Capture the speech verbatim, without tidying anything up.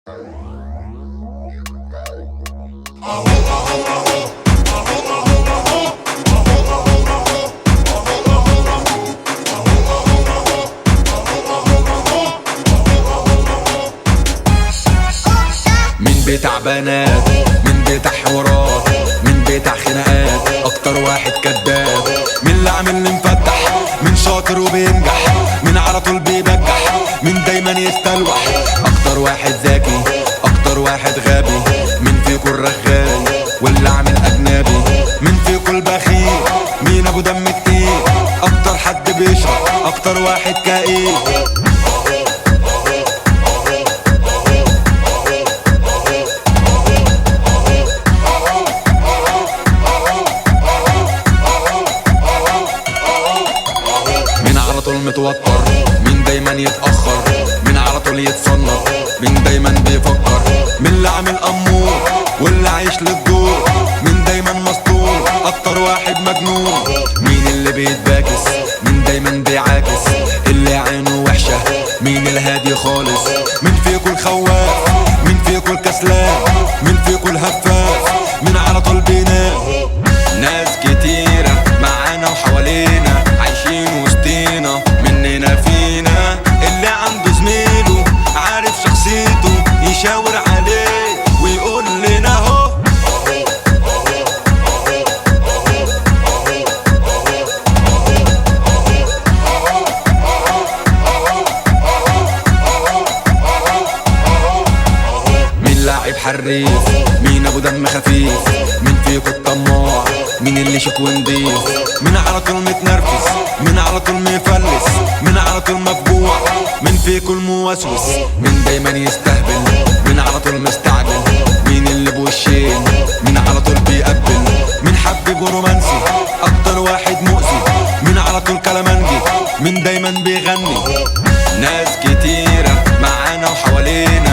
من بتاع بنات، من بتاع حوارات، من بتاع خناقات، اكتر واحد كداب، من اللي عامل مفتح، من شاطر وبينجح، من على طول بيبجح، من دايما يستلوح، اكتر واحد ذكي، اكتر واحد غبي، من فيكو الرغاي واللي عامل اجنبي، من فيكو البخيل، مين ابو دم كتير، اكتر حد بيشرب، اكتر واحد كئيب. متوتر، مين دايما يتأخر، مين على طول يتصنط، مين دايما بيفكر، مين اللي عامل أمور واللي عايش للدور، مين دايما مسطول، أكتر واحد مجنون، مين اللي بيتباكس، مين دايما بيعاكس، اللي عينه وحشة، مين الهادي خالص، مين فيكو الخواف، مين فيكو الكسلان، مين فيكو الهفاف، مين على طول بينام. ناس كتيرة معانا وحوالينا عايشين وسطينا، مننا فينا اللي عنده زميله عارف شخصيته يشاور عليه ويقول لنا اهو. مين لاعب حريف، مين ابو دم خفيف، مين فيكو الطماع، مين اللي شيك ونضيف، مين على طول متنرفز، مين على طول مفلس، مين على طول مفجوع، مين فيكو الموسوس، مين دايما يستهبل، مين على طول مستعجل، مين اللي بوشين، مين على طول بيقبل، مين حبيب ورومانسي، اكتر واحد مؤذي، مين على طول كلامنجي، مين دايما بيغني. ناس كتيرة معانا وحوالينا